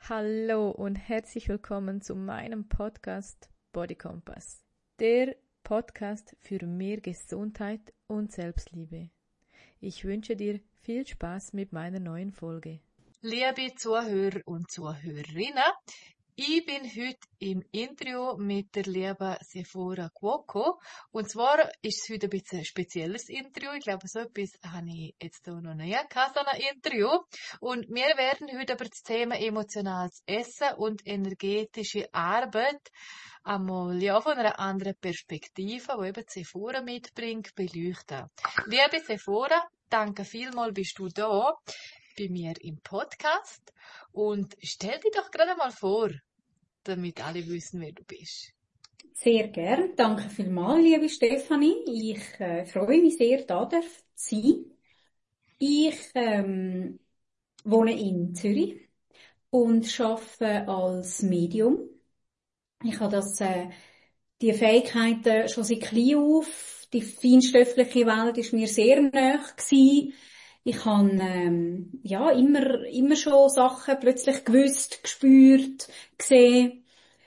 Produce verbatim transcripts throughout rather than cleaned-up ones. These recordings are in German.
Hallo und herzlich willkommen zu meinem Podcast Body Compass, der Podcast für mehr Gesundheit und Selbstliebe. Ich wünsche dir viel Spaß mit meiner neuen Folge. Liebe Zuhörer und Zuhörerinnen, ich bin heute im Interview mit der lieben Sephora Cuoco. Und zwar ist es heute ein bisschen ein spezielles Interview. Ich glaube, so etwas habe ich jetzt hier noch nie gehabt, so ein Interview. Und wir werden heute über das Thema emotionales Essen und energetische Arbeit einmal ja von einer anderen Perspektive, die eben Sephora mitbringt, beleuchten. Liebe Sephora, danke vielmals, bist du da bei mir im Podcast. Und stell dich doch gerade mal vor, damit alle wissen, wer du bist. Sehr gern. Danke vielmals, liebe Stefanie. Ich äh, freue mich sehr, da darf zu sein. Ich ähm, wohne in Zürich und arbeite als Medium. Ich habe das, äh, die Fähigkeiten schon seit klein auf. Die feinstoffliche Welt ist mir sehr nahe gewesen. Ich habe ähm, ja immer immer schon Sachen plötzlich gewusst, gespürt, gesehen.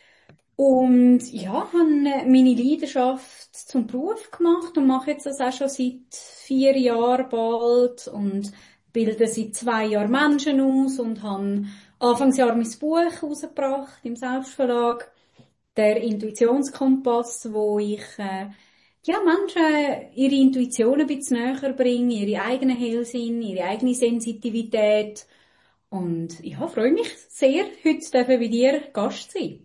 Und ja, habe meine Leidenschaft zum Beruf gemacht und mache jetzt das auch schon seit vier Jahren bald und bilde seit zwei Jahren Menschen aus und habe Anfangsjahr mein Buch herausgebracht im Selbstverlag, der Intuitionskompass, wo ich äh, ja, Menschen ihre Intuition ein bisschen näher bringe, ihre eigenen Hellsinn, ihre eigene Sensitivität. Und ja, freue mich sehr, heute dürfen bei dir Gast sein.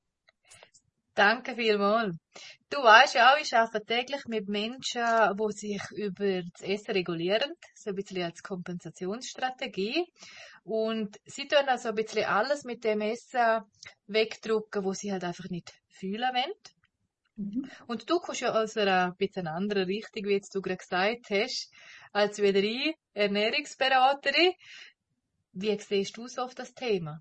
Danke vielmals. Du weißt ja auch, ich arbeite täglich mit Menschen, die sich über das Essen regulieren, so ein bisschen als Kompensationsstrategie. Und sie tun also ein bisschen alles mit dem Essen wegdrücken, wo sie halt einfach nicht fühlen wollen. Mhm. Und du kommst ja aus einer bisschen anderen Richtung, wie jetzt du gerade gesagt hast, als wieder ich, Ernährungsberaterin. Wie siehst du so auf das Thema?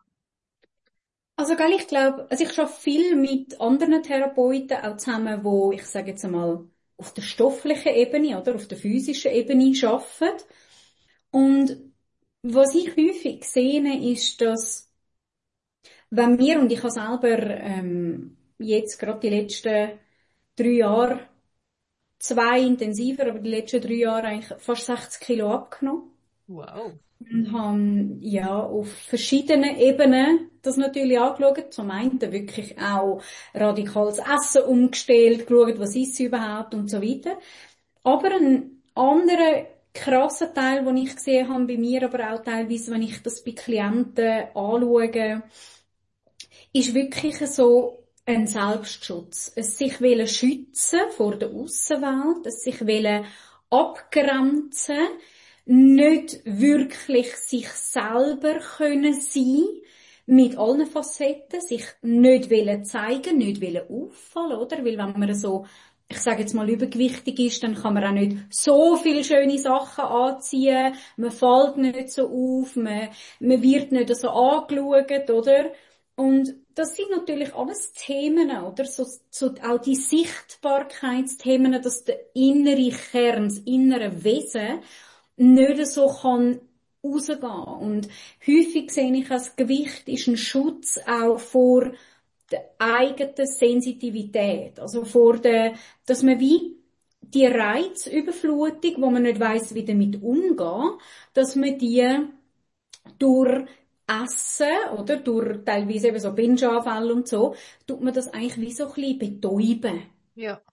Also, gell, ich glaube, also ich arbeite viel mit anderen Therapeuten auch zusammen, wo ich sage jetzt einmal auf der stofflichen Ebene oder auf der physischen Ebene arbeiten. Und was ich häufig sehe, ist, dass wenn wir, und ich habe selber ähm, jetzt gerade die letzten drei Jahre, zwei intensiver, aber die letzten drei Jahre eigentlich fast sechzig Kilo abgenommen. Wow. Und haben ja auf verschiedenen Ebenen das natürlich angeschaut. Zum einen wirklich auch radikales Essen umgestellt, geschaut, was ist sie überhaupt und so weiter. Aber ein anderer krasser Teil, den ich gesehen habe bei mir, aber auch teilweise, wenn ich das bei Klienten anschaue, ist wirklich so ein Selbstschutz. Es sich wollen schützen vor der Aussenwelt, es sich wollen abgrenzen, nicht wirklich sich selber können sein, mit allen Facetten, sich nicht wollen zeigen, nicht wollen auffallen, oder? Weil wenn man so, ich sage jetzt mal, übergewichtig ist, dann kann man auch nicht so viele schöne Sachen anziehen, man fällt nicht so auf, man, man wird nicht so angeschaut, oder? Und das sind natürlich alles Themen, oder? So, so auch die Sichtbarkeitsthemen, dass der innere Kern, das innere Wesen nicht so kann rausgehen. Und häufig sehe ich, das Gewicht ist ein Schutz auch vor der eigenen Sensitivität. Also vor der, dass man wie die Reizüberflutung, wo man nicht weiss, wie damit umgehen, dass man die durch Essen, oder durch teilweise eben so Binge-Anfälle und so, tut man das eigentlich wie so ein bisschen betäuben. Ja.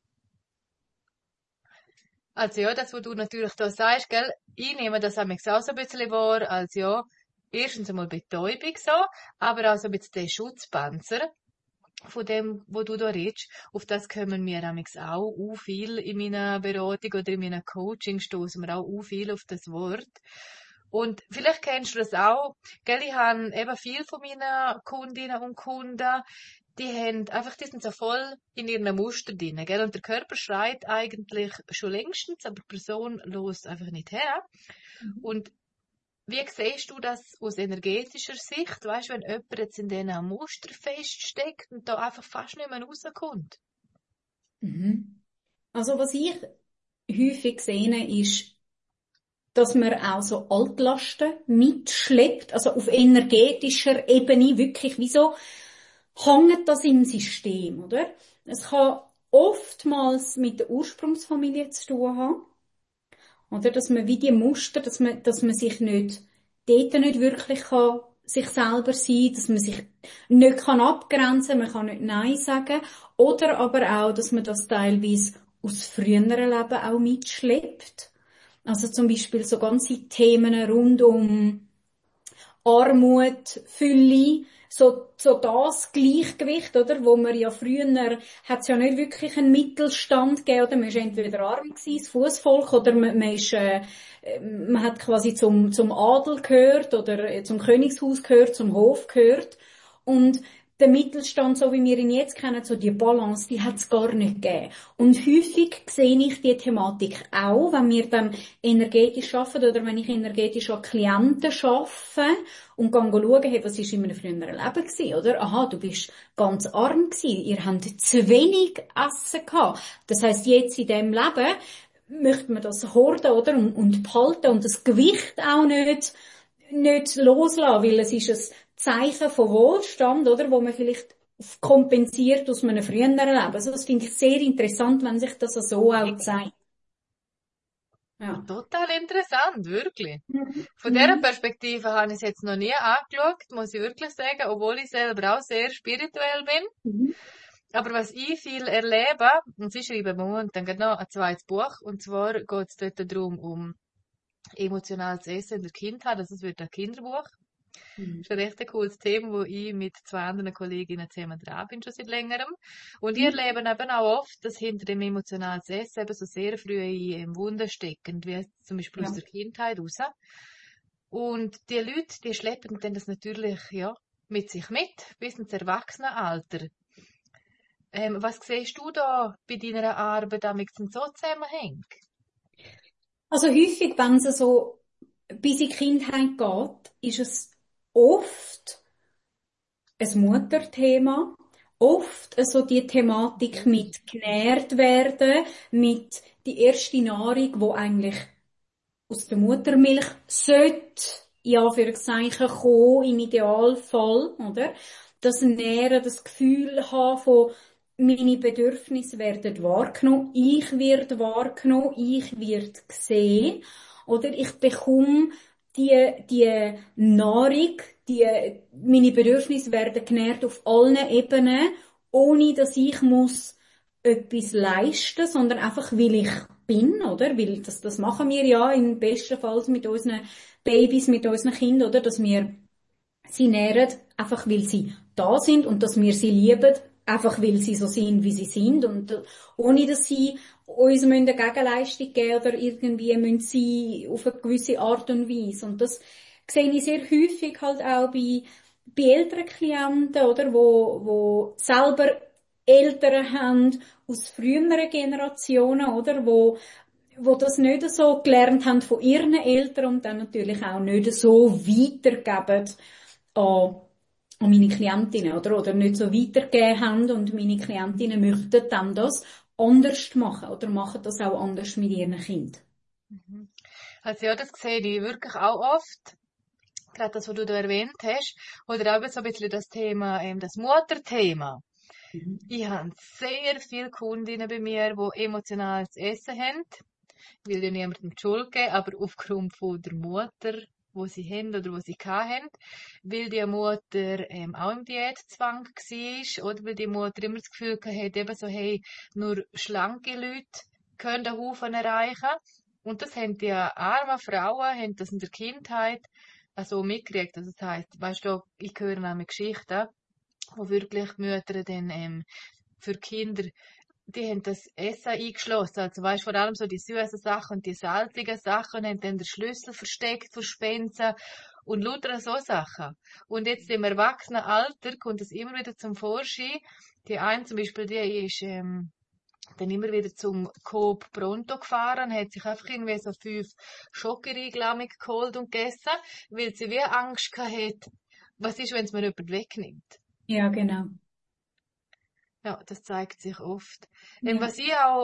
Also ja, das, was du natürlich da sagst, gell, ich nehme das auch so ein bisschen wahr, als ja, erstens einmal Betäubung so, aber auch so ein bisschen der Schutzpanzer von dem, wo du da redest. Auf das kommen wir amigs auch u viel in meiner Beratung oder in meiner Coaching, stoßen wir auch u viel auf das Wort. Und vielleicht kennst du das auch, gell, ich habe eben viel von meinen Kundinnen und Kunden, die haben einfach, die sind so voll in ihren Muster drin, gell, und der Körper schreit eigentlich schon längstens, aber die Person lässt einfach nicht her. Mhm. Und wie siehst du das aus energetischer Sicht? Weißt du, wenn jemand jetzt in diesen Muster feststeckt und da einfach fast nicht mehr rauskommt? Mhm. Also was ich häufig sehe, ist, dass man auch so Altlasten mitschleppt, also auf energetischer Ebene wirklich, wieso hängt das im System, oder? Es kann oftmals mit der Ursprungsfamilie zu tun haben, oder? Dass man wie die Muster, dass man, dass man sich nicht, dort nicht wirklich kann, sich selber sein, dass man sich nicht kann abgrenzen, man kann nicht Nein sagen, oder aber auch, dass man das teilweise aus früheren Leben auch mitschleppt. Also zum Beispiel so ganze Themen rund um Armut, Fülle, so, so das Gleichgewicht, oder? Wo man ja früher, hat es ja nicht wirklich einen Mittelstand gegeben, oder? Man war entweder arm gewesen, das Fussvolk, oder man, man ist, äh, man hat quasi zum, zum Adel gehört, oder zum Königshaus gehört, zum Hof gehört. Und der Mittelstand, so wie wir ihn jetzt kennen, so die Balance, die hat es gar nicht gegeben. Und häufig sehe ich die Thematik auch, wenn wir dann energetisch arbeiten oder wenn ich energetisch an Klienten arbeite und gehe schauen, hey, was war in meinem früheren Leben gewesen, oder? Aha, du bist ganz arm gewesen, ihr habt zu wenig Essen gehabt. Das heisst, jetzt in diesem Leben möchte man das horten, oder? Und, und behalten und das Gewicht auch nicht, nicht loslassen, weil es ist ein Zeichen von Wohlstand, oder, wo man vielleicht kompensiert aus einem früheren Leben. Also das finde ich sehr interessant, wenn sich das so auch zeigt. Ja. Total interessant, wirklich. Mhm. Von dieser Perspektive habe ich es jetzt noch nie angeschaut, muss ich wirklich sagen, obwohl ich selber auch sehr spirituell bin. Mhm. Aber was ich viel erlebe, und sie schreiben momentan gerade noch ein zweites Buch, und zwar geht es dort darum, um emotionales Essen in der Kindheit, also es wird ein Kinderbuch. Mhm. Das ist ein recht cooles Thema, wo ich mit zwei anderen Kolleginnen zusammen dran bin, schon seit längerem. Und ich erlebe eben auch oft, dass hinter dem emotionalen Essen eben so sehr früh in Wunden stecken, wie zum Beispiel Ja. aus der Kindheit raus. Und die Leute, die schleppen dann das natürlich, ja, mit sich mit, bis ins Erwachsenenalter. Ähm, was siehst du da bei deiner Arbeit, damit es so zusammenhängt? Also häufig, wenn es so bis in die Kindheit geht, ist es oft ein Mutterthema, oft so die Thematik mit genährt werden, mit die erste Nahrung, wo eigentlich aus der Muttermilch sollte, in Anführungszeichen, kommen, im Idealfall, oder? Das Nähren, das Gefühl haben von, meine Bedürfnisse werden wahrgenommen, ich werde wahrgenommen, ich werde gesehen, oder ich bekomme die, die Nahrung, die, meine Bedürfnisse werden genährt auf allen Ebenen, ohne dass ich muss etwas leisten, sondern einfach, weil ich bin, oder? Weil das, das machen wir ja im besten Fall mit unseren Babys, mit unseren Kindern, oder? Dass wir sie nähren, einfach weil sie da sind und dass wir sie lieben, einfach weil sie so sind, wie sie sind und äh, ohne dass sie uns eine Gegenleistung geben oder irgendwie müssen sie auf eine gewisse Art und Weise. Und das sehe ich sehr häufig halt auch bei, bei älteren Klienten, oder? Wo, wo selber Eltern haben aus früheren Generationen, oder? Wo wo das nicht so gelernt haben von ihren Eltern und dann natürlich auch nicht so weitergeben an, an meine Klientinnen, oder? Oder nicht so weitergegeben haben und meine Klientinnen möchten dann das anders machen oder machen das auch anders mit ihren Kindern. Mhm. Also ja, das sehe ich wirklich auch oft. Gerade das, was du da erwähnt hast. Oder auch so ein bisschen das Thema, ähm, das Mutterthema. Mhm. Ich habe sehr viele Kundinnen bei mir, die emotionales Essen haben. Ich will ja niemandem die Schuld geben, aber aufgrund von der Mutter, wo sie haben oder wo sie hatten, weil die Mutter ähm, auch im Diätzwang war oder weil die Mutter immer das Gefühl hatte, eben so, hey, nur schlanke Leute können den Haufen erreichen. Und das haben die armen Frauen, haben das in der Kindheit also mitgekriegt. Also das heisst, weißt du, ich höre nämlich Geschichten, wo wirklich Mütter dann ähm, für Kinder, die haben das Essen eingeschlossen. Also weißt, vor allem so die süßen Sachen und die salzigen Sachen, haben dann den Schlüssel versteckt für Spenzen und lauter so Sachen. Und jetzt im Erwachsenenalter kommt es immer wieder zum Vorschein. Die eine zum Beispiel, die ist ähm, dann immer wieder zum Coop Pronto gefahren, hat sich einfach irgendwie so fünf Schokoriegel geholt und gegessen, weil sie wie Angst hatte, was ist, wenn es mir jemand wegnimmt. Ja, genau. Ja, das zeigt sich oft. Ja. Ähm, was ich auch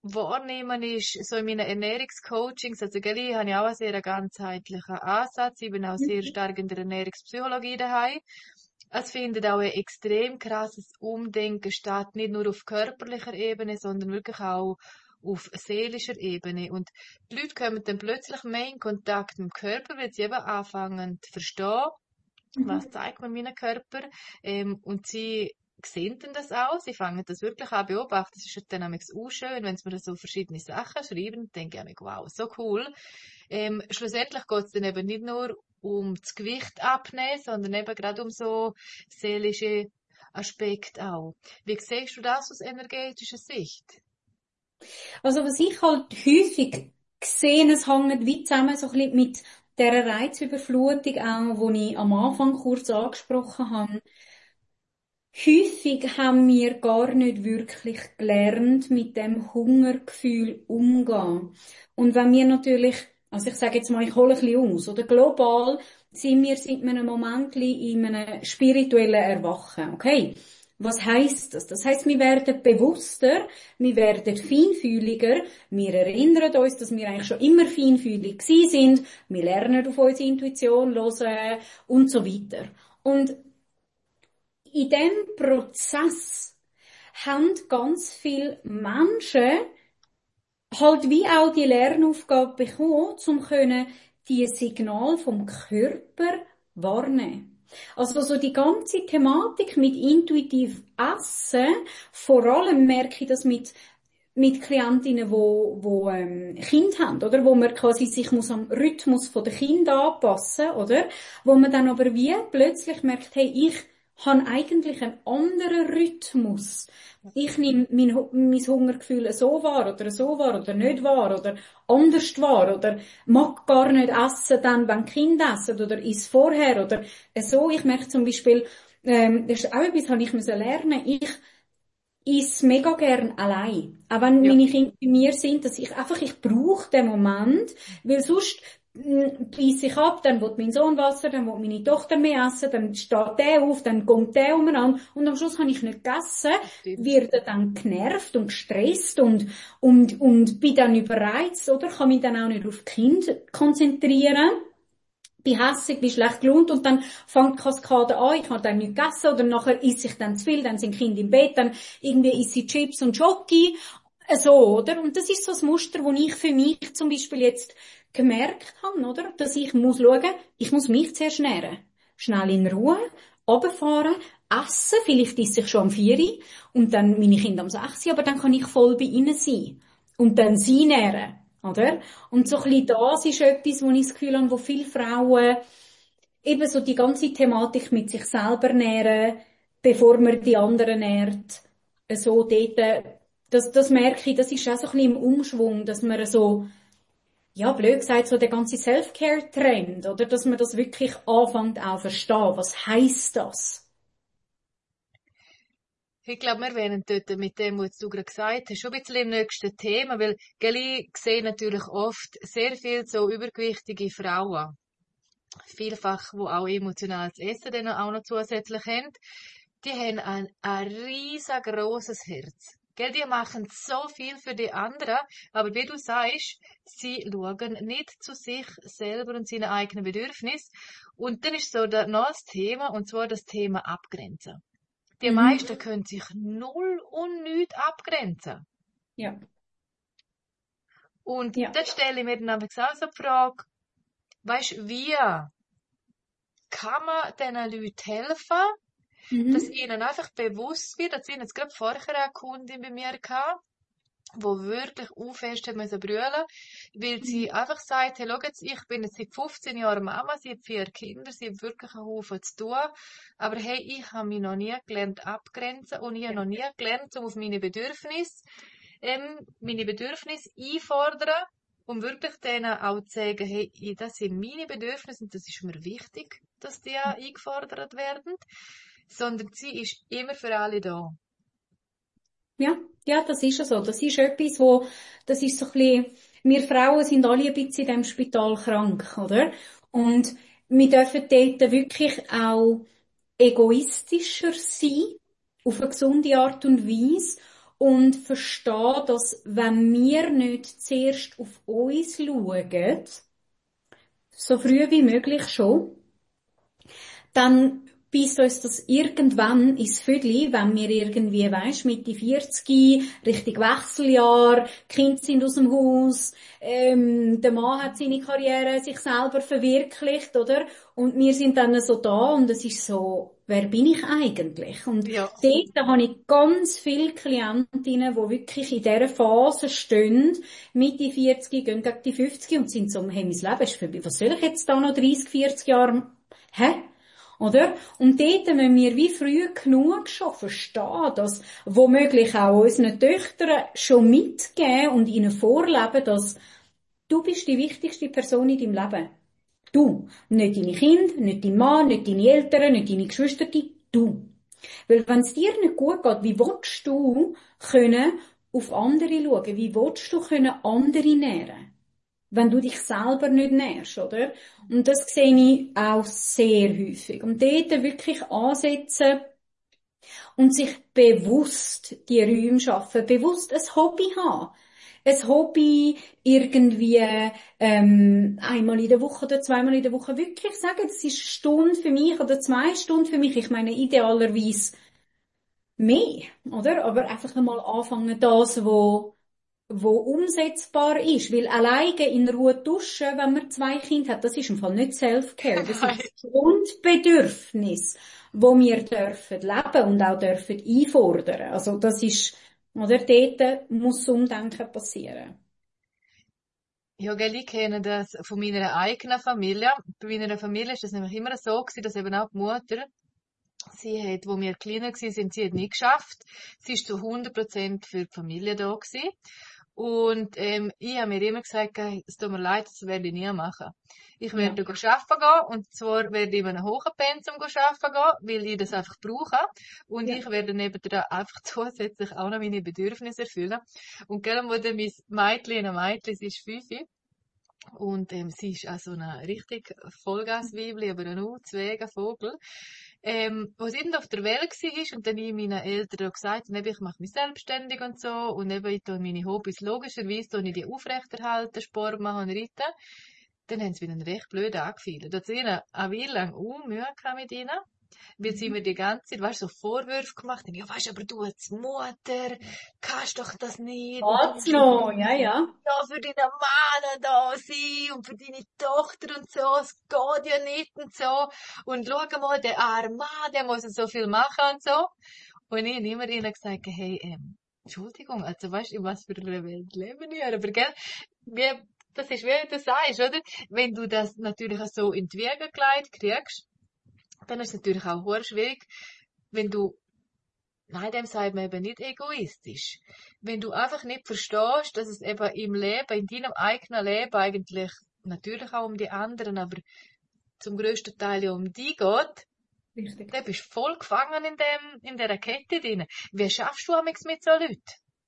wahrnehmen ist, so in meinen Ernährungscoachings, also gell, ich habe ja auch einen sehr ganzheitlichen Ansatz, ich bin auch sehr stark in der Ernährungspsychologie daheim. Es findet auch ein extrem krasses Umdenken statt, nicht nur auf körperlicher Ebene, sondern wirklich auch auf seelischer Ebene. Und die Leute kommen dann plötzlich mehr in Kontakt mit dem Körper, weil sie eben anfangen zu verstehen, was zeigt man meinem Körper, ähm, und sie sehen dann das auch, sie fangen das wirklich an zu beobachten. Es ist dann auch schön, wenn sie mir so verschiedene Sachen schreiben, dann denke ich mir, wow, so cool. Ähm, schlussendlich geht es dann eben nicht nur um das Gewicht abnehmen, sondern eben gerade um so seelische Aspekte auch. Wie siehst du das aus energetischer Sicht? Also was ich halt häufig sehe, es hängt wie zusammen so ein bisschen mit dieser Reizüberflutung auch, die ich am Anfang kurz angesprochen habe. Häufig haben wir gar nicht wirklich gelernt, mit dem Hungergefühl umzugehen. Und wenn wir natürlich, also ich sage jetzt mal, ich hole ein bisschen aus, oder global sind wir seit einem Moment in einem spirituellen Erwachen, okay? Was heisst das? Das heisst, wir werden bewusster, wir werden feinfühliger, wir erinnern uns, dass wir eigentlich schon immer feinfühlig gewesen sind, wir lernen auf unsere Intuition hören und so weiter. Und in diesem Prozess haben ganz viele Menschen halt wie auch die Lernaufgabe bekommen, um können die Signale vom Körper wahrnehmen. Also so die ganze Thematik mit intuitiv Essen, vor allem merke ich das mit mit Klientinnen, wo wo ähm, Kind haben, oder, wo man quasi sich muss am Rhythmus von der Kind anpassen, oder, wo man dann aber wie plötzlich merkt, hey, ich habe eigentlich einen anderen Rhythmus. Ich nehme mein, mein Hungergefühl so wahr oder so wahr oder nicht wahr oder anders wahr oder mag gar nicht essen, dann, wenn die Kinder essen oder ist vorher oder so. Ich merke zum Beispiel, ähm, das ist auch etwas, habe ich müssen lernen. Ich esse mega gern allein. Auch wenn Ja. meine Kinder bei mir sind, dass ich einfach, ich brauche den Moment, weil sonst beiße ich ab, dann will mein Sohn Wasser, dann will meine Tochter mehr essen, dann steht der auf, dann kommt der umeinander und am Schluss habe ich nicht gegessen, Stimmt. werde dann genervt und gestresst und, und, und bin dann überreizt, oder? Kann mich dann auch nicht auf die Kinder konzentrieren. Bin hässig, bin schlecht gelaunt und dann fängt die Kaskade an, ich habe dann nicht gegessen oder nachher esse ich dann zu viel, dann sind die Kinder im Bett, dann irgendwie esse ich Chips und Schoki, so, oder? Und das ist so das Muster, das ich für mich zum Beispiel jetzt gemerkt habe, oder? Dass ich muss schauen, ich muss mich zuerst ernähren. Schnell in Ruhe, runterfahren, essen, vielleicht esse ich schon am vier Uhr und dann meine Kinder am sechs Uhr, aber dann kann ich voll bei ihnen sein. Und dann sie nähren, oder? Und so ein bisschen das ist etwas, wo ich das Gefühl habe, wo viele Frauen eben so die ganze Thematik mit sich selber nähren, bevor man die anderen nährt, so dort, das, das merke ich, das ist auch so ein bisschen im Umschwung, dass man so, ja, blöd gesagt, so der ganze Self-Care-Trend, oder? Dass man das wirklich anfängt auch zu verstehen. Was heisst das? Ich glaube, wir werden dort mit dem, was du gerade gesagt hast, schon ein bisschen im nächsten Thema, weil, gell, ich sehe natürlich oft sehr viel so übergewichtige Frauen. Vielfach, wo auch emotionales Essen dann auch noch zusätzlich haben. Die haben ein, ein riesengroßes Herz. Gell, die machen so viel für die anderen, aber wie du sagst, sie schauen nicht zu sich selber und seinen eigenen Bedürfnissen. Und dann ist so da noch das Thema, und zwar das Thema Abgrenzen. Die Mhm. meisten können sich null und nichts abgrenzen. Ja. Und Ja. dann stelle ich mir dann einfach auch so die Frage, weisst, wie kann man diesen Leuten helfen, Mhm. dass ihnen einfach bewusst wird, dass ich jetzt gerade vorher eine Kundin bei mir hatte, wo wirklich aufhörst hat müssen brüllen, weil sie einfach sagt, hey, schau jetzt, ich bin jetzt seit fünfzehn Jahren Mama, sie hat vier Kinder, sie hat wirklich einen Haufen zu tun, aber hey, ich habe mich noch nie gelernt abgrenzen und ich habe noch nie gelernt, um auf meine Bedürfnisse, ähm, meine Bedürfnisse einfordern, um wirklich denen auch zu sagen, hey, das sind meine Bedürfnisse und das ist mir wichtig, dass die eingefordert werden, sondern sie ist immer für alle da. Ja, ja, das ist ja so. Das ist etwas, wo, das ist so ein bisschen, wir Frauen sind alle ein bisschen in diesem Spital krank, oder? Und wir dürfen dort wirklich auch egoistischer sein, auf eine gesunde Art und Weise, und verstehe, dass wenn wir nicht zuerst auf uns schauen, so früh wie möglich schon, dann beißt uns das irgendwann ins Vödli, wenn wir irgendwie, weisst, Mitte vierzig, Richtung Wechseljahr, die Kinder sind aus dem Haus, ähm, der Mann hat seine Karriere sich selber verwirklicht, oder? Und wir sind dann so da und es ist so, wer bin ich eigentlich? Und Ja. dort habe ich ganz viele Klientinnen, die wirklich in dieser Phase stehen, Mitte vierzig, gehen gegen die fünfzig und sind so, hey, mein Leben ist vorbei. Was soll ich jetzt da noch dreißig, vierzig Jahre, hä? Oder? Und dort müssen wir wie früh genug schon verstehen, dass womöglich auch unseren Töchtern schon mitgeben und ihnen vorleben, dass du bist die wichtigste Person in deinem Leben. Du. Nicht deine Kinder, nicht dein Mann, nicht deine Eltern, nicht deine Geschwister, du. Weil wenn es dir nicht gut geht, wie willst du können auf andere schauen? Wie willst du können andere nähren? Wenn du dich selber nicht nährst, oder? Und das sehe ich auch sehr häufig. Und dort wirklich ansetzen und sich bewusst die Räume schaffen, bewusst ein Hobby haben. Ein Hobby irgendwie ähm, einmal in der Woche oder zweimal in der Woche wirklich sagen, das ist eine Stunde für mich oder zwei Stunden für mich. Ich meine idealerweise mehr, oder? Aber einfach einmal anfangen, das, wo wo umsetzbar ist. Weil alleine in Ruhe duschen, wenn man zwei Kinder hat, das ist im Fall nicht Self-Care. Das ist ein Grundbedürfnis, wo wir dürfen leben und auch dürfen einfordern. Also das ist, oder dort muss das Umdenken passieren. Ja, gell, ich kenne das von meiner eigenen Familie. Bei meiner Familie ist das nämlich immer so gewesen, dass eben auch die Mutter, sie hat, wo wir kleiner gewesen sind, sie hat nie geschafft. Sie ist zu hundert Prozent für die Familie da gewesen. Und ähm, ich habe mir immer gesagt, es tut mir leid, das werde ich nie machen. Ich werde ja. arbeiten gehen, und zwar werde ich in einem hohen Pensum arbeiten gehen, weil ich das einfach brauche. Und ja. ich werde nebenan einfach zusätzlich auch noch meine Bedürfnisse erfüllen. Und gell, wo dann mein Mädchen, ein Mädchen, sie ist fünf, und ähm, sie ist auch so eine richtig Vollgasweibli, aber ein uzweiger Vogel. Ähm, wo sie dann auf der Welt war und dann ich meinen Eltern gesagt habe, ich mache mich selbstständig und so, und eben ich tue meine Hobbys logischerweise tue ich die aufrechterhalten, Sport machen und reiten, dann haben sie wieder recht blöd angefühlt. Da hat sie ihnen eine Weile lang Mühe mit ihnen, weil sie mir die ganze Zeit, weißt, so Vorwürfe gemacht haben, ja, weißt, aber du als Mutter kannst doch das nicht. Geht's noch, ja, ja. Ja, für deinen Mann da sein und für deine Tochter und so, es geht ja nicht und so. Und schau mal, der arme Mann, der muss so viel machen und so. Und ich habe immer ihnen gesagt, hey, ähm, Entschuldigung, also weißt du, in was für einer Welt leben wir? Aber gell, wie, das ist, wie du sagst, oder? Wenn du das natürlich so in die Wiege gelegt kriegst, dann ist es natürlich auch sehr schwierig, wenn du, nein, dem sagt man eben nicht egoistisch. Wenn du einfach nicht verstehst, dass es eben im Leben, in deinem eigenen Leben eigentlich, natürlich auch um die anderen, aber zum grössten Teil ja um die geht, Richtig. dann bist du voll gefangen in dem, in dieser Kette drin. Wie schaffst du amigs mit so Leuten?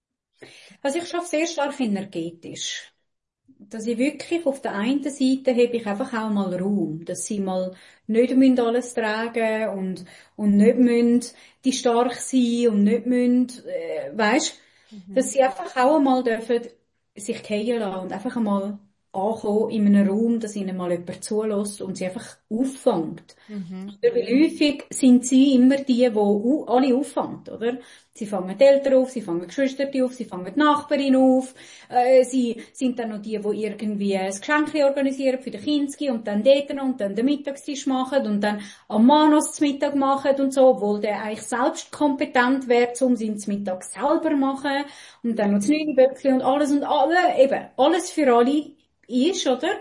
Also ich schaffe sehr stark energetisch. Dass ich wirklich auf der einen Seite habe ich einfach auch mal Raum, dass sie mal nicht müssen alles tragen und, und nicht müssen die stark sein und nicht müssen, äh, weisst, mhm. dass sie einfach auch einmal dürfen sich fallen lassen und einfach einmal ankommen in einem Raum, dass ihnen mal jemand zulässt und sie einfach auffängt. Mhm. Weil häufig sind sie immer die, die alle auffängt, oder? Sie fangen die Eltern auf, sie fangen die Geschwister auf, sie fangen die Nachbarin auf, äh, sie sind dann noch die, die irgendwie ein Geschenk organisieren für die Kinder und dann dort noch und dann den Mittagstisch machen und dann am Mann noch das Mittag machen und so, obwohl der eigentlich selbst kompetent wäre, um seinen Mittag selber machen und dann noch das Neuniböckchen und alles und alle, eben, alles für alle ist, oder?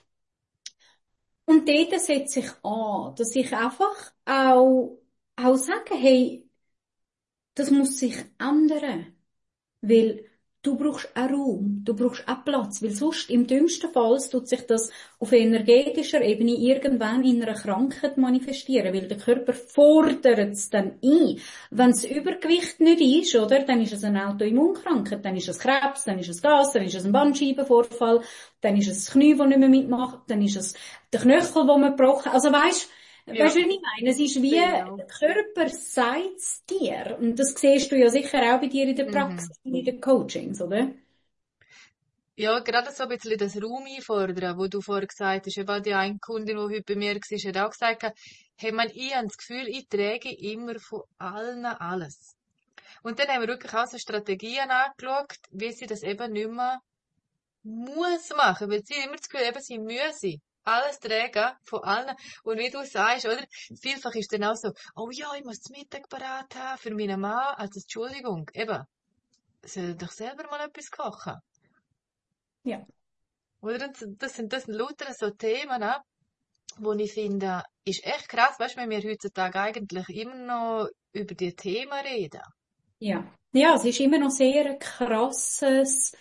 Und dort setze ich an, dass ich einfach auch, auch sage, hey, das muss sich ändern. Weil du brauchst auch Raum, du brauchst auch Platz, weil sonst im dümmsten Fall tut sich das auf energetischer Ebene irgendwann in einer Krankheit manifestieren, weil der Körper fordert es dann ein. Wenn das Übergewicht nicht ist, oder, dann ist es eine Autoimmunkrankheit, dann ist es Krebs, dann ist es Gas, dann ist es ein Bandscheibenvorfall, dann ist es das Knie, das nicht mehr mitmacht, dann ist es der Knöchel, den man gebrochen hat. Also weisst, Ja, Weißt du, was ich meine? Es ist wie, sehe ich der auch. Körper sagt es dir. Und das siehst du ja sicher auch bei dir in der Mhm. Praxis, in den Coachings, oder? Ja, gerade so ein bisschen das Raum einfordern, wo du vorher gesagt hast, eben die eine Kundin, die heute bei mir war, hat auch gesagt, hey, man, ich habe das Gefühl, ich trage immer von allen alles. Und dann haben wir wirklich auch so Strategien angeschaut, wie sie das eben nicht mehr muss machen, weil sie immer das Gefühl, eben, sie müssen alles tragen von allen. Und wie du sagst, oder? Vielfach ist dann auch so, oh ja, ich muss das Mittag parat haben für meinen Mann. Also, Entschuldigung, eben, soll doch selber mal etwas kochen. Ja. Oder? Und das sind, das sind lauter so Themen, ne? Wo ich finde, ist echt krass, weißt du, wenn wir heutzutage eigentlich immer noch über die Themen reden. Ja. Ja, es ist immer noch sehr ein krasses,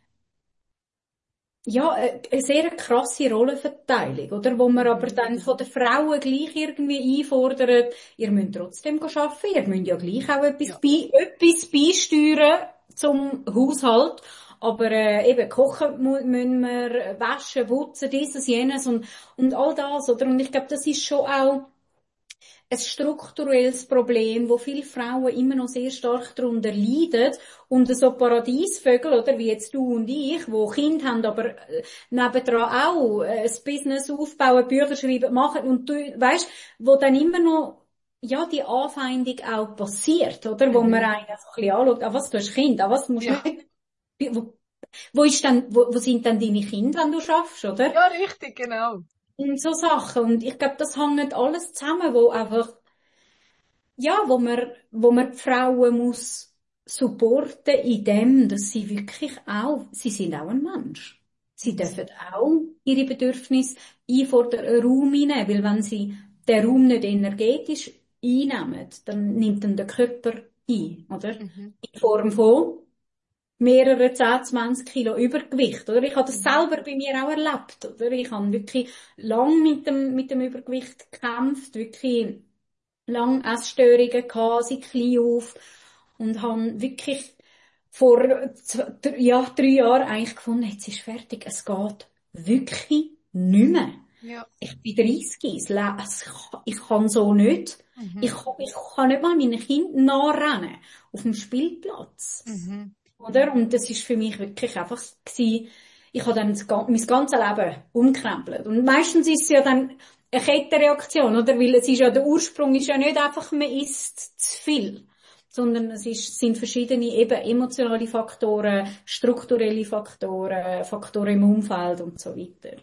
ja, eine eine sehr krasse Rollenverteilung, oder? Wo man aber Mhm. dann von den Frauen gleich irgendwie einfordert, ihr müsst trotzdem arbeiten, ihr müsst ja gleich auch etwas, Ja. bei, etwas beisteuern zum Haushalt. Aber äh, eben kochen mu müssen wir, waschen, putzen, dieses, jenes und, und all das, oder? Und ich glaube, das ist schon auch ein strukturelles Problem, wo viele Frauen immer noch sehr stark darunter leiden. Und so Paradiesvögel, oder, wie jetzt du und ich, wo Kinder haben, aber äh, nebendran auch äh, ein Business aufbauen, Bücher schreiben, machen und du, weißt, wo dann immer noch ja, die Anfeindung auch passiert, oder? Wo man Mhm. einen so ein bisschen anschaut, ah, was, du hast Kind, ah, was, musst Ja. nicht, wo, wo ist denn, wo, wo sind denn deine Kinder, wenn du schaffst, oder? Ja, richtig, genau. Und so Sachen. Und ich glaube, das hängt alles zusammen, wo einfach, ja, wo man, wo man die Frauen muss supporten in dem, dass sie wirklich auch, sie sind auch ein Mensch. Sie dürfen auch ihre Bedürfnisse einfordern, einen Raum einnehmen, weil wenn sie den Raum nicht energetisch einnehmen, dann nimmt dann der Körper ein, oder? Mhm. In Form von mehrere zehn, zwanzig Kilo Übergewicht, oder? Ich habe das Mhm. selber bei mir auch erlebt, oder? Ich habe wirklich lang mit dem, mit dem Übergewicht gekämpft, wirklich lang Essstörungen gehabt, seit klein auf, und habe wirklich vor, z- dr- ja, drei Jahren eigentlich gefunden, jetzt ist fertig, es geht wirklich nicht mehr. Ja. Ich bin dreißig, es le- es- ich kann so nicht. Mhm. Ich, kann- ich kann nicht mal meinen Kindern nachrennen auf dem Spielplatz. Mhm. Oder? Und das ist für mich wirklich einfach gewesen, ich habe dann das, ga- mein ganzes Leben umkrempelt. Und meistens ist es ja dann eine Kettenreaktion, oder? Weil es ist ja, der Ursprung ist ja nicht einfach, man isst zu viel. Sondern es ist, es sind verschiedene eben emotionale Faktoren, strukturelle Faktoren, Faktoren im Umfeld und so weiter.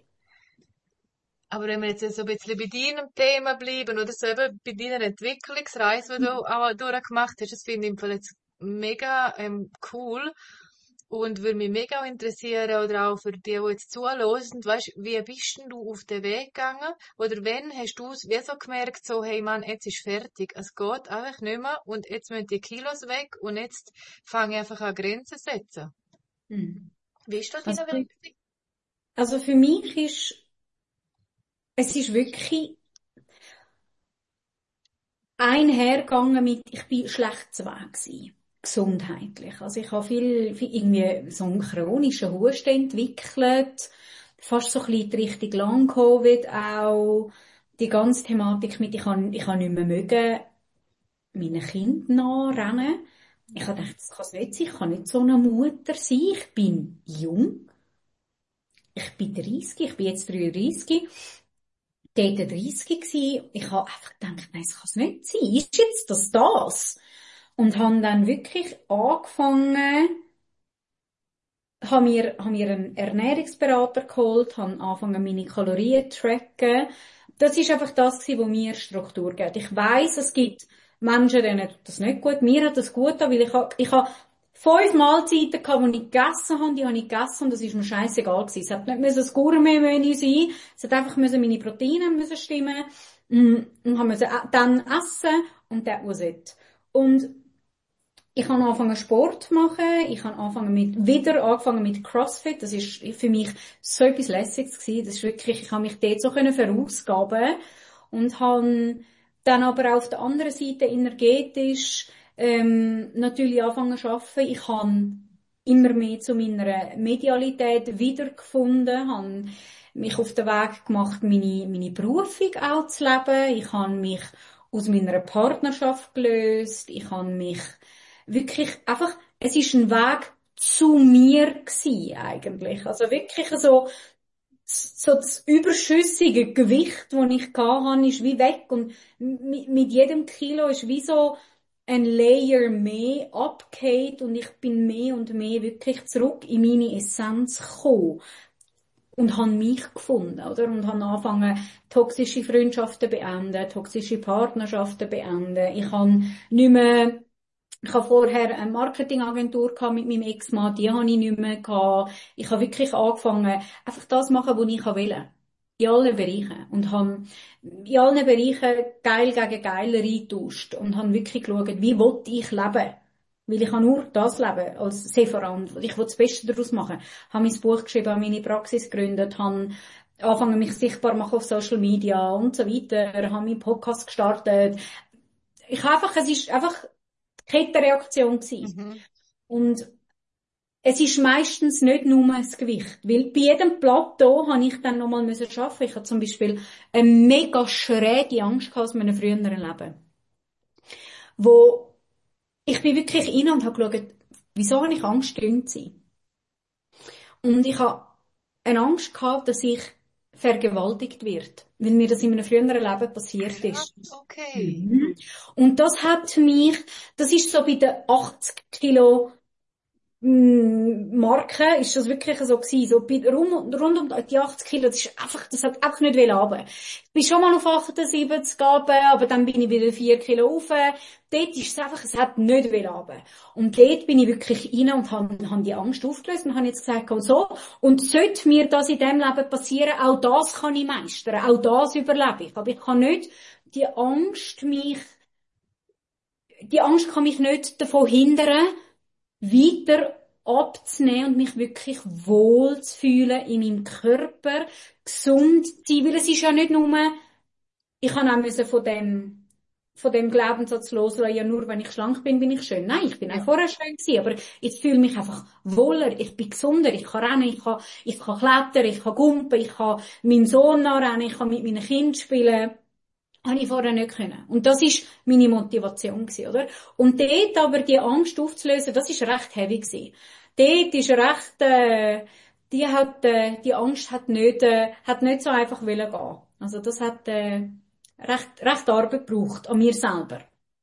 Aber wenn wir jetzt so ein bisschen bei deinem Thema bleiben oder so eben bei deiner Entwicklungsreise, die du auch durchgemacht hast, das finde ich im Fall jetzt mega ähm, cool und würde mich mega auch interessieren oder auch für die, die jetzt zuhören, weißt, wie bist denn du auf den Weg gegangen oder wann hast du es wie so gemerkt, so, hey Mann, jetzt ist fertig, es geht einfach nicht mehr und jetzt müssen die Kilos weg und jetzt fange ich einfach an Grenzen zu setzen. Mhm. Wie ist das Also, deine Weg gewesen? also für mich ist, es ist wirklich einhergegangen mit, ich bin schlecht zu Weg gewesen, gesundheitlich. Also ich habe viel, viel irgendwie so einen chronischen Husten entwickelt, fast so ein bisschen in die Richtung Long-Covid auch, die ganze Thematik mit, ich kann, ich kann nicht mehr mögen, meinen Kindern nachrennen. Ich habe gedacht, das kann es nicht sein, ich kann nicht so eine Mutter sein, ich bin jung, ich bin dreißig, ich bin jetzt dreiunddreißig, dort dreißig gewesen. Ich habe einfach gedacht, nein, das kann es nicht sein. Ist jetzt das das? Und habe dann wirklich angefangen, habe mir, habe mir einen Ernährungsberater geholt, habe angefangen, meine Kalorien zu tracken. Das ist einfach das gewesen, was mir Struktur gibt. Ich weiss, es gibt Menschen, denen tut das nicht gut. Mir hat das gut getan, weil ich habe, ich habe fünf Mahlzeiten gehabt, die ich gegessen habe, die habe ich gegessen und das ist mir scheissegal gewesen. Es hat nicht müssen ein Gourmet-Menü sein, es hat einfach müssen meine Proteine müssen stimmen, mm, und haben müssen dann essen und that was it. Und ich habe angefangen Sport zu machen, ich habe angefangen mit, wieder angefangen mit CrossFit, das ist für mich so etwas Lässiges gewesen, das ist wirklich, ich habe mich dort so können verausgaben und habe dann aber auf der anderen Seite energetisch ähm, natürlich angefangen zu arbeiten. Ich habe immer mehr zu meiner Medialität wiedergefunden, habe mich auf den Weg gemacht, meine, meine Berufung auch zu leben. Ich habe mich aus meiner Partnerschaft gelöst. Ich habe mich wirklich einfach, es ist ein Weg zu mir gsi eigentlich. Also wirklich so, so das überschüssige Gewicht, das ich hatte, ist wie weg und mit, mit jedem Kilo ist wie so ein Layer mehr abgefallen und ich bin mehr und mehr wirklich zurück in meine Essenz gekommen und habe mich gefunden, oder? Und habe angefangen, toxische Freundschaften beenden, toxische Partnerschaften beenden. Ich habe nicht mehr Ich habe vorher eine Marketingagentur gehabt mit meinem Ex-Mann, die habe ich nicht mehr gehabt. Ich habe wirklich angefangen, einfach das zu machen, was ich will. In allen Bereichen. Und habe in allen Bereichen geil gegen geil reingetauscht. Und habe wirklich geschaut, wie will ich leben? Weil ich kann nur das leben, als Seferant. Ich will das Beste daraus machen. Ich habe mein Buch geschrieben, habe meine Praxis gegründet, habe angefangen, mich sichtbar machen auf Social Media und so weiter, habe meinen Podcast gestartet. Ich habe einfach, es ist einfach Kettenreaktion gewesen. Mhm. Und es ist meistens nicht nur das Gewicht. Weil bei jedem Plateau habe ich dann nochmal arbeiten müssen. Ich hatte zum Beispiel eine mega schräge Angst aus meinem früheren Leben. Wo ich bin wirklich rein und habe geschaut, wieso habe ich Angst, dünn zu sein? Und ich habe eine Angst gehabt, dass ich vergewaltigt wird, weil mir das in meinem früheren Leben passiert ist. Okay. Mhm. Und das hat mich, das ist so bei den achtzig Kilo mm, Marke, ist das wirklich so gewesen. So bei, rund, rund um die achtzig Kilo, das ist einfach, das hat einfach nicht runter. Ich bin schon mal auf achtundsiebzig gegangen, aber dann bin ich wieder vier Kilo rauf. Dort ist es einfach, es hat nicht runter. Und dort bin ich wirklich rein und habe, habe die Angst aufgelöst und habe jetzt gesagt, und so. Und sollte mir das in diesem Leben passieren, auch das kann ich meistern, auch das überlebe ich. Aber ich kann nicht die Angst mich, die Angst kann mich nicht davon hindern, weiter abzunehmen und mich wirklich wohl zu fühlen in meinem Körper, gesund zu sein, weil es ist ja nicht nur, ich kann auch müssen von dem, von dem Glaubenssatz loslassen, ja nur wenn ich schlank bin, bin ich schön. Nein, ich bin auch vorher schön gewesen, aber jetzt fühle ich mich einfach wohler, ich bin gesunder, ich kann rennen, ich kann, ich kann klettern, ich kann gumpen, ich kann meinen Sohn nachrennen, ich kann mit meinen Kindern spielen. Habe ich vorher nicht können. Und das ist meine Motivation gewesen, oder? Und dort aber die Angst aufzulösen, das ist recht heavy gewesen. Dort ist recht, äh, die hat, äh, die Angst hat nicht, äh, hat nicht so einfach wollen gehen. Also das hat, äh, recht, recht Arbeit gebraucht, an mir selber.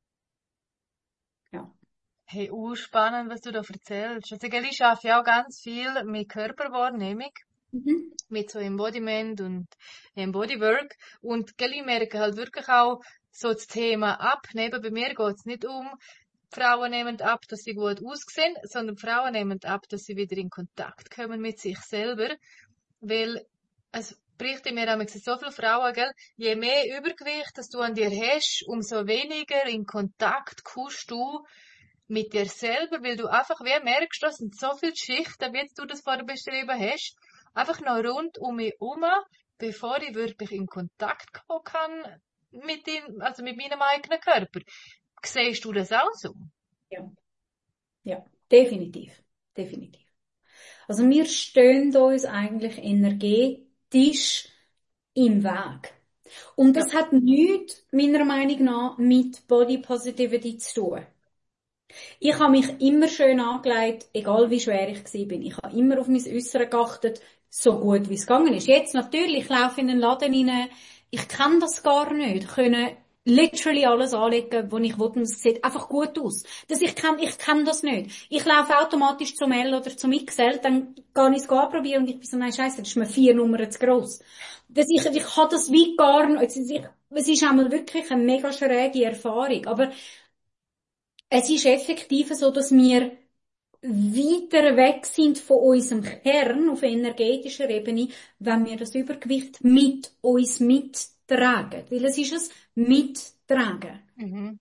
Ja. Hey, uh, spannend, was du da erzählst. Also, gell, ich arbeite ja auch ganz viel mit Körperwahrnehmung, Mhm. mit so Embodiment und Bodywork. Und, gell, ich merke halt wirklich auch so das Thema Abnehmen. Bei mir geht es nicht um, die Frauen nehmen ab, dass sie gut aussehen, sondern die Frauen nehmen ab, dass sie wieder in Kontakt kommen mit sich selber. Weil, es berichten mir auch so viele Frauen, gell, je mehr Übergewicht, das du an dir hast, umso weniger in Kontakt kommst du mit dir selber, weil du einfach wie merkst, das sind so viele Schichten, wie du das vorher beschrieben hast, einfach noch rund um mich herum, bevor ich wirklich in Kontakt kommen kann mit dem, also mit meinem eigenen Körper. Siehst du das auch so? Ja. Ja, definitiv. Definitiv. Also wir stehen uns eigentlich energetisch im Weg. Und das hat nichts, meiner Meinung nach, mit Body Positivity zu tun. Ich habe mich immer schön angelegt, egal wie schwer ich war. Ich habe immer auf mein Äußeres geachtet, so gut wie es gegangen ist. Jetzt natürlich, ich laufe in den Laden rein, ich kann das gar nicht, können literally alles anlegen, was ich will, und es sieht einfach gut aus. Das ich kann, ich kann das nicht. Ich laufe automatisch zum L oder zum X L, dann gehe ich es anprobieren und ich bin so, nein, scheisse, das ist mir vier Nummern zu gross. Das, ich, ich kann das wie gar nicht. Es ist, es ist einmal wirklich eine mega schräge Erfahrung, aber es ist effektiv so, dass wir weiter weg sind von unserem Kern auf energetischer Ebene, wenn wir das Übergewicht mit uns mittragen. Weil es ist es mittragen. Mhm.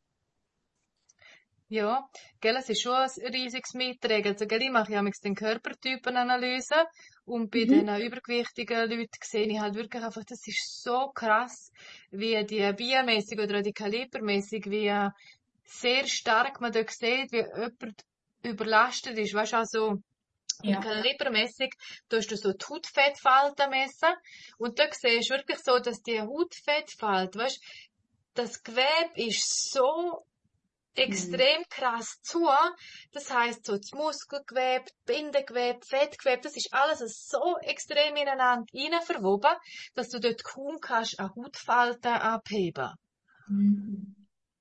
Ja, gell, es ist schon ein riesiges Mittragen. Also, gell, ich mache ja manchmal den Körpertypenanalyse und bei Mhm. den übergewichtigen Leuten sehe ich halt wirklich einfach, das ist so krass, wie die biomäßig oder auch die kalibermäßig, wie sehr stark man dort sieht, wie jemand überlastet ist. Weißt du, also, Und Ja. kalibermässig tust du so die Hautfettfalten messen. Und da siehst du wirklich so, dass die Hautfettfalte, weißt, das Gewebe ist so Mhm. extrem krass zu. Das heisst, so das Muskelgewebe, Bindegewebe, Fettgewebe, das ist alles so extrem ineinander rein verwoben, dass du dort kaum kannst an Hautfalten abheben. Mhm.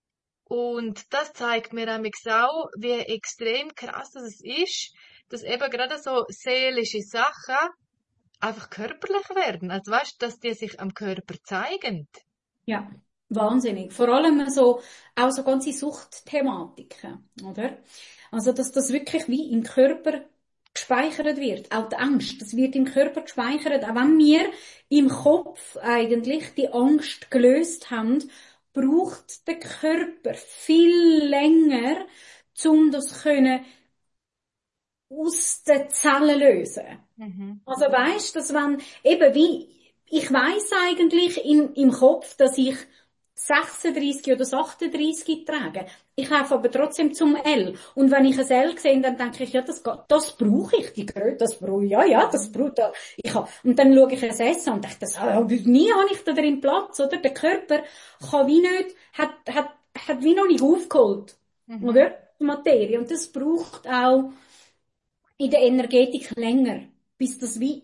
Und das zeigt mir nämlich auch, wie extrem krass das ist, dass eben gerade so seelische Sachen einfach körperlich werden. Also weißt, dass die sich am Körper zeigen. Ja, wahnsinnig. Vor allem so, auch so ganze Suchtthematiken, oder? Also, dass das wirklich wie im Körper gespeichert wird. Auch die Angst, das wird im Körper gespeichert. Auch wenn wir im Kopf eigentlich die Angst gelöst haben, braucht der Körper viel länger, um das können aus den Zellen lösen. Mhm. Also weisst, dass wenn, eben wie, ich weiss eigentlich in, im Kopf, dass ich sechsunddreissig oder achtunddreissig trage. Ich laufe aber trotzdem zum L. Und wenn ich ein L sehe, dann denke ich, ja, das, geht- das brauche ich, die Größe, das brauche ich, ja, ja, das brauche ich. Ich habe, und dann schaue ich ein S an und denke, das, ah, nie habe ich da drin Platz, oder? Der Körper kann wie nicht, hat, hat, hat wie noch nicht aufgeholt, Mhm. oder? Die Materie. Und das braucht auch in der Energetik länger, bis das wie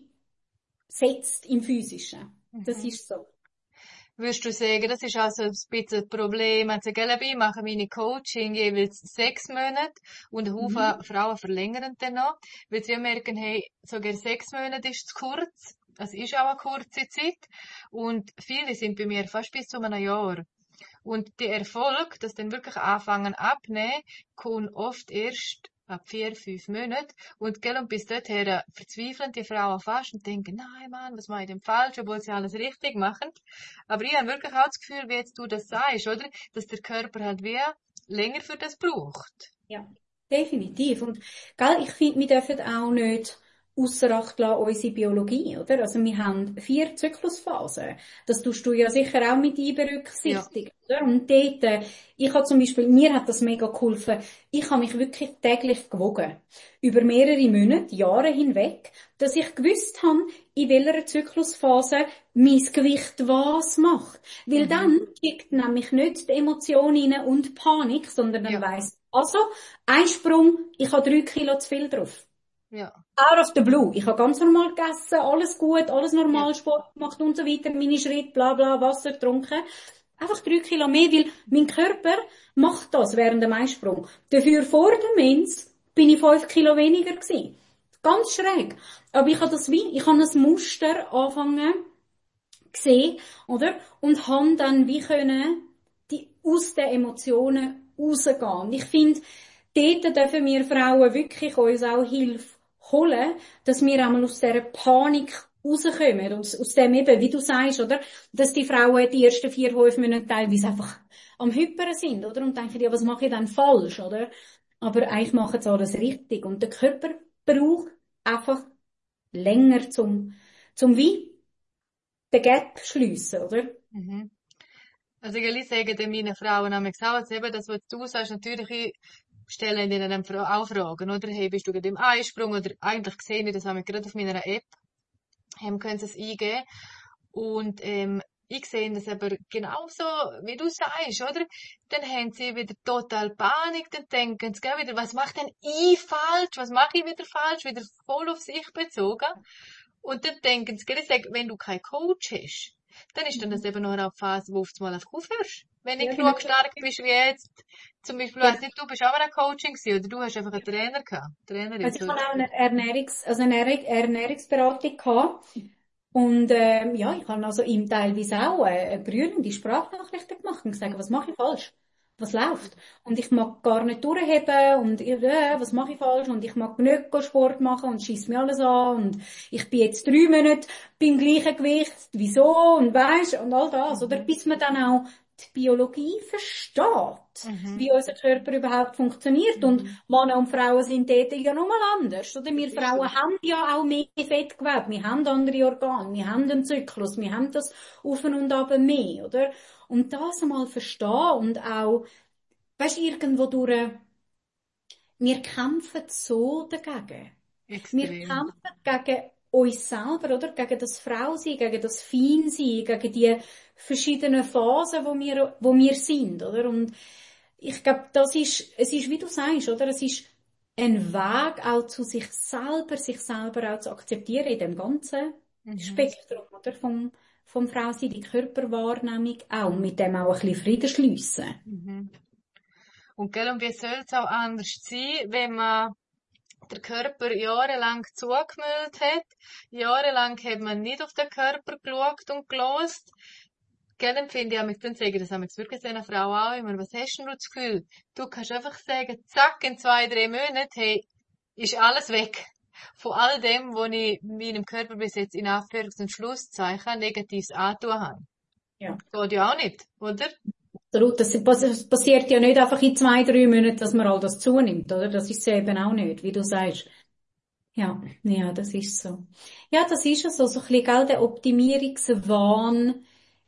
setzt im Physischen. Das Mhm. ist so. Würdest du sagen, das ist also ein bisschen ein Problem? Also, gell, ich mache meine Coaching jeweils sechs Monate und ein Haufen Mhm. Frauen verlängern dann noch, weil sie merken, hey, sogar sechs Monate ist zu kurz. Es ist auch eine kurze Zeit. Und viele sind bei mir fast bis zu einem Jahr. Und der Erfolg, dass dann wirklich anfangen abnehmen, kommt oft erst ab vier, fünf Monaten. Und, gell, und bis dorthin verzweifeln die Frauen fast und denken, nein, Mann, was mache ich denn falsch, obwohl sie alles richtig machen. Aber ich habe wirklich auch das Gefühl, wie jetzt du das sagst, oder? Dass der Körper halt wie länger für das braucht. Ja, definitiv. Und, gell, ich finde, wir dürfen auch nicht ausser Acht lassen, unsere Biologie, oder? Also, wir haben vier Zyklusphasen. Das tust du ja sicher auch mit Ja. einberücksichtigen, oder? Und dort, äh, ich habe zum Beispiel, mir hat das mega geholfen. Ich habe mich wirklich täglich gewogen. Über mehrere Monate, Jahre hinweg, dass ich gewusst habe, in welcher Zyklusphase mein Gewicht was macht. Weil Mhm. dann kickt nämlich nicht die Emotion rein und Panik, sondern dann Ja. weiss, also, ein Sprung, ich habe drei Kilo zu viel drauf. Ja. Out of the blue. Ich habe ganz normal gegessen, alles gut, alles Ja. normal, Sport gemacht und so weiter, meine Schritte, bla bla, Wasser getrunken. Einfach drei Kilo mehr, weil mein Körper macht das während dem Eisprung. Dafür vor der Mens bin ich fünf Kilo weniger gewesen. Ganz schräg. Aber ich habe das wie, ich habe ein Muster anfangen gesehen, oder? Und haben dann wie können die aus den Emotionen rausgehen. Und ich finde, dort dürfen wir Frauen wirklich uns auch Hilfe holen, dass wir einmal aus dieser Panik rauskommen. Und aus dem eben, wie du sagst, oder? Dass die Frauen die ersten vier, fünf Monate teilweise einfach am Hyperen sind, oder? Und denken, ja, was mache ich dann falsch, oder? Aber eigentlich machen sie alles richtig. Und der Körper braucht einfach länger zum, zum wie den Gap schliessen, oder? Mhm. Also, gell, ich sage den meinen Frauen nämlich auch, also eben das, was du sagst, natürlich, ich stelle ihnen dann fra- auch Fragen, oder? Hey, bist du gerade im Eisprung? Oder eigentlich sehe ich das haben wir gerade auf meiner App, ähm, können sie es eingeben. Und, ähm, ich sehe das aber genauso, wie du sagst, oder? Dann haben sie wieder total Panik, dann denken sie, gell, wieder, was macht denn ich falsch? Was mache ich wieder falsch? Wieder voll auf sich bezogen. Und dann denken sie, gell, ich sage, wenn du keinen Coach hast, dann ist dann das eben noch eine Phase, wo du auf einmal einfach aufhörst. Wenn du Ja, nicht genau. genug stark bist wie jetzt. Zum Beispiel, Ja. weiss nicht, du bist auch an einem Coaching gewesen, oder du hast einfach einen Trainer gehabt. Trainerin, Also ich so. habe auch eine Ernährungs-, also eine Ernährung- Ernährungsberatung gehabt. Und, ähm, ja, ich habe also ihm teilweise auch äh, brüllende Sprachnachrichten gemacht und gesagt, was mache ich falsch? Was läuft? Und ich mag gar nicht durchheben und äh, was mache ich falsch? Und ich mag nicht go Sport machen und schießt mir alles an und ich bin jetzt drei Monate beim gleichen Gewicht, wieso und weisst und all das, oder? Mhm. Bis man dann auch die Biologie versteht, Mhm. wie unser Körper überhaupt funktioniert. Und Mhm. Männer und Frauen sind dort ja nochmal anders, oder? Wir Das ist Frauen so. haben ja auch mehr Fettgewebe, wir haben andere Organe, wir haben einen Zyklus, wir haben das auf und ab mehr, oder? Und das einmal verstehen und auch, weisst, irgendwo durch, wir kämpfen so dagegen. Wir Extrem. kämpfen gegen uns selber, oder? Gegen das Frausein, gegen das Feinsein, gegen die verschiedenen Phasen, wo wir, wo wir sind, oder? Und ich glaube, das ist, es ist, wie du sagst, oder? Es ist ein Weg auch zu sich selber, sich selber auch zu akzeptieren in dem ganzen Mhm. Spektrum, oder? Vom, vom Frausein, die Körperwahrnehmung auch, und mit dem auch ein bisschen Frieden schliessen. Mhm. Und gell, und wie soll es auch anders sein, wenn man den Körper jahrelang zugemüllt hat? Jahrelang hat man nicht auf den Körper geschaut und gelost. Gell, dann finde ich auch, dann sage ich das auch wirklich so einer Frau auch immer, was hast denn du das Gefühl? Du kannst einfach sagen, zack, in zwei, drei Monaten, hey, ist alles weg. Von all dem, was ich meinem Körper bis jetzt in Anführungs- und Schlusszeichen Negatives angetan habe. Ja. Geht ja auch nicht, oder? Absolut. Das das passiert ja nicht einfach in zwei, drei Monaten, dass man all das zunimmt, oder? Das ist es eben auch nicht, wie du sagst. Ja, ja, das ist so. Ja, das ist ja so, so ein bisschen, gell, der Optimierungswahn,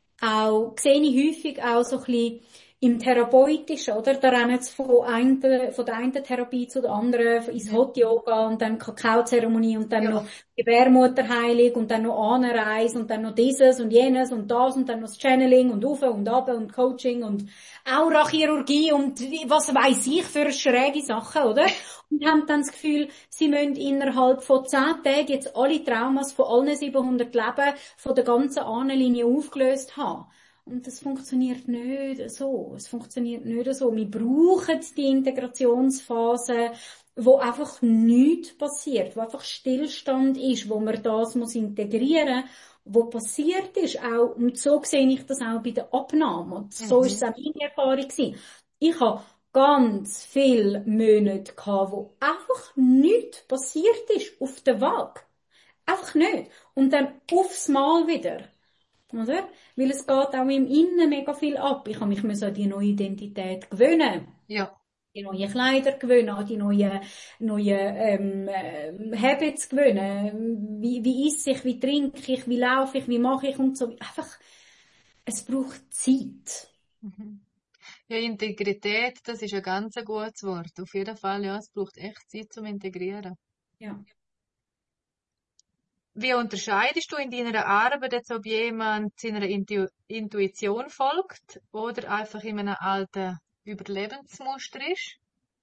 auch, sehe ich häufig auch so ein bisschen im Therapeutischen, oder? Da rennen sie von, einer, von der einen Therapie zu der anderen, ins Hot Yoga und dann Kakaozeremonie und dann Ja. noch Gebärmutterheilung und dann noch Ahnenreise und dann noch dieses und jenes und das und dann noch das Channeling und auf und ab und Coaching und Aurachirurgie und was weiss ich für schräge Sachen, oder? Und haben dann das Gefühl, sie müssen innerhalb von zehn Tagen jetzt alle Traumas von allen siebenhundert Leben von der ganzen Ahnenlinie aufgelöst haben. Und das funktioniert nicht so. Es funktioniert nicht so. Wir brauchen die Integrationsphase, wo einfach nichts passiert, wo einfach Stillstand ist, wo man das muss integrieren, wo passiert ist auch. Und so sehe ich das auch bei der Abnahme. Und so Mhm. ist es auch meine Erfahrung gewesen. Ich habe ganz viele Monate gehabt, wo einfach nichts passiert ist auf der Waage. Einfach nicht. Und dann aufs Mal wieder. Oder? Weil es geht auch im Innen mega viel ab. Ich habe mich müssen an die neue Identität gewöhnen. Ja. Die neuen Kleider gewöhnen, an die neuen, neuen ähm, ähm, Habits gewöhnen. Wie, wie esse ich, wie trinke ich, wie laufe ich, wie mache ich und so. Einfach, es braucht Zeit. Mhm. Ja, Integrität, das ist ein ganz ein gutes Wort. Auf jeden Fall, ja, es braucht echt Zeit zum Integrieren. Ja. Wie unterscheidest du in deiner Arbeit jetzt, ob jemand seiner Intu Intuition folgt oder einfach in einem alten Überlebensmuster ist?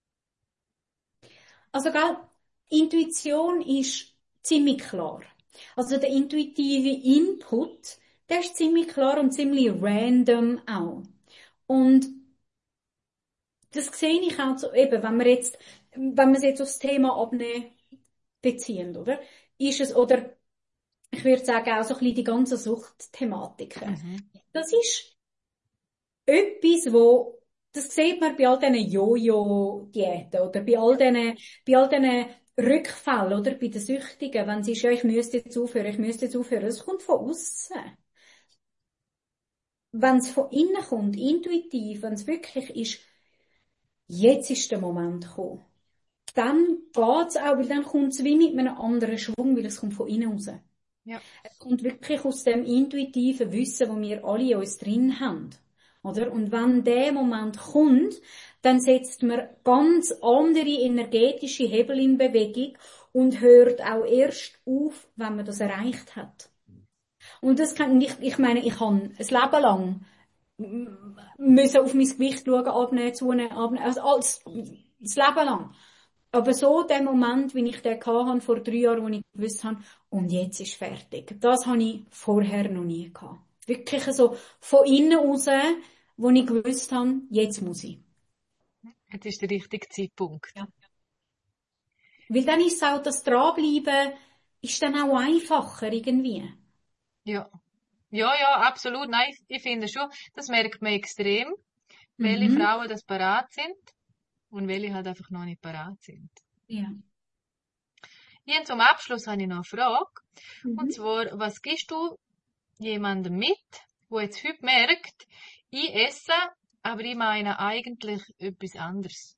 Also, gell, Intuition ist ziemlich klar. Also, der intuitive Input, der ist ziemlich klar und ziemlich random auch. Und das sehe ich auch so, eben, wenn wir jetzt, wenn wir es jetzt aufs Thema Abnehmen beziehen, oder? Ist es, oder, ich würde sagen, auch so ein bisschen die ganzen Suchtthematiken. Mhm. Das ist etwas, wo, das sieht man bei all diesen Jojo-Diäten oder bei all diesen, bei all diesen Rückfällen oder bei den Süchtigen, wenn sie ist, ja, ich müsste jetzt aufhören, ich müsste jetzt aufhören, das kommt von außen. Wenn es von innen kommt, intuitiv, wenn es wirklich ist, jetzt ist der Moment gekommen, dann geht's auch, weil dann kommt es wie mit einem anderen Schwung, weil es kommt von innen raus. Ja. Es kommt wirklich aus dem intuitiven Wissen, das wir alle in uns drin haben. Oder? Und wenn der Moment kommt, dann setzt man ganz andere energetische Hebel in Bewegung und hört auch erst auf, wenn man das erreicht hat. Und das kann ich, ich meine, ich habe ein Leben lang müssen auf mein Gewicht schauen, abnehmen, zunehmen, abnehmen, also alles, das Leben lang. Aber so der Moment, wie ich den hatte, vor drei Jahren, wo ich gewusst habe, und jetzt ist fertig. Das habe ich vorher noch nie gehabt. Wirklich so von innen raus, wo ich gewusst habe, jetzt muss ich. Jetzt ist der richtige Zeitpunkt. Ja. Weil dann ist es auch, das Dranbleiben ist dann auch einfacher irgendwie. Ja. Ja, ja, absolut. Nein, ich, ich finde schon, das merkt man extrem, welche Mhm. Frauen das parat sind und welche halt einfach noch nicht parat sind. Ja. Hier zum Abschluss habe ich noch eine Frage. Mhm. Und zwar, was gibst du jemandem mit, der jetzt heute merkt, ich esse, aber ich meine eigentlich etwas anderes?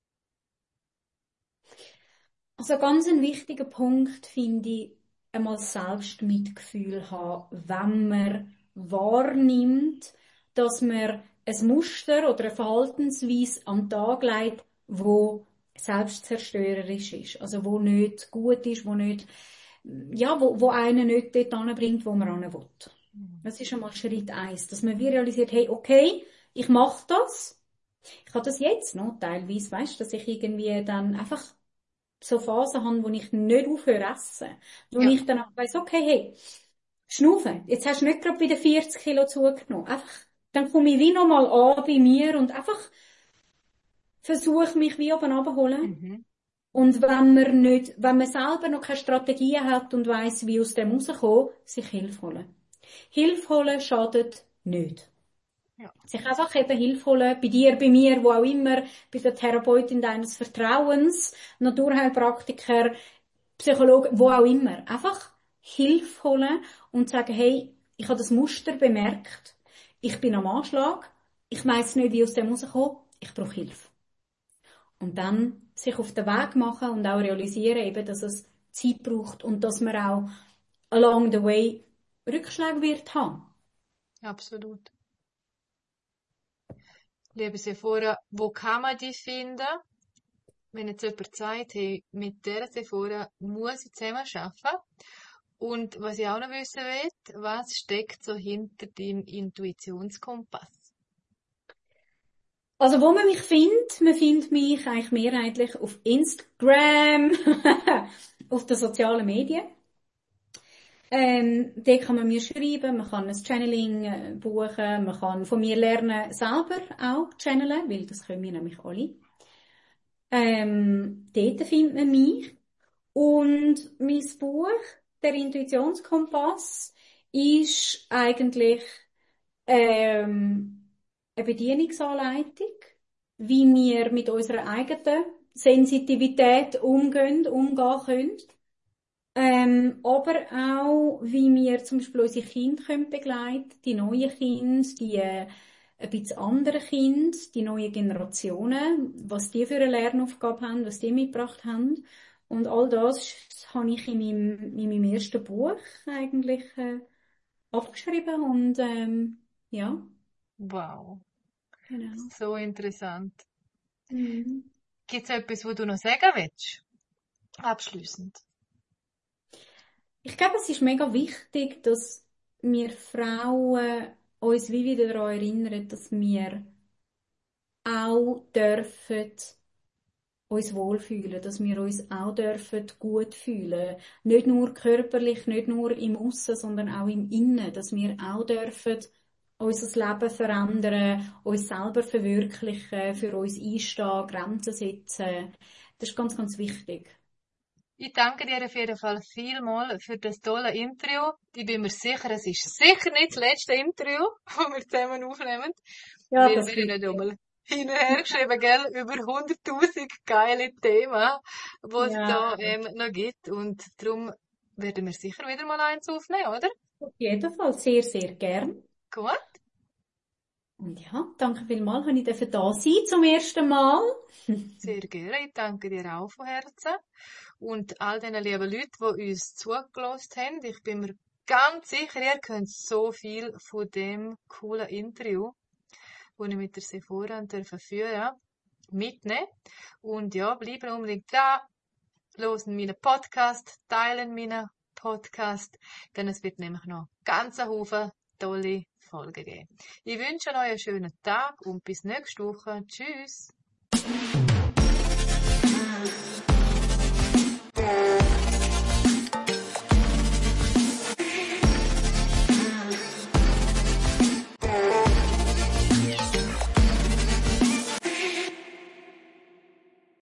Also ganz ein wichtiger Punkt finde ich, einmal Selbstmitgefühl haben, wenn man wahrnimmt, dass man ein Muster oder eine Verhaltensweise an den Tag legt, wo selbstzerstörerisch ist. Also wo nicht gut ist, wo nicht, ja, wo, wo einen nicht dort anbringt, wo man hin will. Das ist schon mal Schritt eins, dass man wie realisiert, hey, okay, ich mache das. Ich habe das jetzt noch teilweise, weißt, dass ich irgendwie dann einfach so Phasen habe, wo ich nicht aufhöre zu essen. Wo Ja. ich dann auch weiss, okay, hey, schnaufen. Jetzt hast du nicht gerade bei den vierzig Kilo zugenommen. Einfach, dann komme ich wie noch mal an bei mir und einfach versuche mich wie oben abzuholen. Mhm. Und wenn man nicht, wenn man selber noch keine Strategie hat und weiss, wie aus dem rauskommen, sich Hilfe holen. Hilfe holen schadet nicht. Ja. Sich einfach eben Hilfe holen, bei dir, bei mir, wo auch immer, bei der Therapeutin deines Vertrauens, Naturheilpraktiker, Psychologen, wo auch immer. Einfach Hilfe holen und sagen, hey, ich habe das Muster bemerkt, ich bin am Anschlag, ich weiss nicht, wie aus dem rauskommen, ich brauche Hilfe. Und dann sich auf den Weg machen und auch realisieren, eben, dass es Zeit braucht und dass man auch along the way Rückschläge wird haben. Absolut. Liebe Sephora, wo kann man dich finden? Wenn jetzt jemand sagt, hey, mit dieser Sephora muss ich zusammen arbeiten. Und was ich auch noch wissen will, was steckt so hinter deinem Intuitionskompass? Also, wo man mich findet, man findet mich eigentlich mehrheitlich auf Instagram, auf den sozialen Medien. Ähm, dort kann man mir schreiben, man kann ein Channeling äh, buchen, man kann von mir lernen, selber auch channeln, weil das können wir nämlich alle. Ähm, dort findet man mich. Und mein Buch, der Intuitionskompass, ist eigentlich ähm, eine Bedienungsanleitung, wie wir mit unserer eigenen Sensitivität umgehen, umgehen können. Ähm, aber auch, wie wir zum Beispiel unsere Kinder können begleiten, die neuen Kinder, die äh, ein bisschen andere Kinder, die neuen Generationen, was die für eine Lernaufgabe haben, was die mitgebracht haben. Und all das habe ich in meinem, in meinem ersten Buch eigentlich äh, abgeschrieben und ähm, ja, Wow, genau. so interessant. Mhm. Gibt es etwas, was du noch sagen willst? Abschliessend. Ich glaube, es ist mega wichtig, dass wir Frauen uns wie wieder daran erinnern, dass wir auch dürfen uns wohlfühlen, dass wir uns auch dürfen gut fühlen. Nicht nur körperlich, nicht nur im Aussen, sondern auch im Innen, dass wir auch dürfen unser Leben verändern, uns selber verwirklichen, für uns einstehen, Grenzen setzen. Das ist ganz, ganz wichtig. Ich danke dir auf jeden Fall vielmals für das tolle Interview. Ich bin mir sicher, es ist sicher nicht das letzte Interview, das wir zusammen aufnehmen. Ja, Weil das wir gibt haben nicht einmal hinterher geschrieben, gell, über hunderttausend geile Themen, die es ja, da ähm, noch gibt. Und darum werden wir sicher wieder mal eins aufnehmen, oder? auf jeden Fall sehr, sehr gern. Gut. Und ja, danke vielmals, dass ich dafür da sein zum ersten Mal. Sehr gerne. Ich danke dir auch von Herzen. Und all den lieben Leuten, die uns zugelassen haben. Ich bin mir ganz sicher, ihr könnt so viel von dem coolen Interview, das ich mit der Sephora führen durfte, mitnehmen. Und ja, bleiben unbedingt dran. Hören meinen Podcast, teilen meinen Podcast, denn es wird nämlich noch ganz einen Haufen tolle Folgen geben. Ich wünsche euch einen schönen Tag und bis nächste Woche. Tschüss!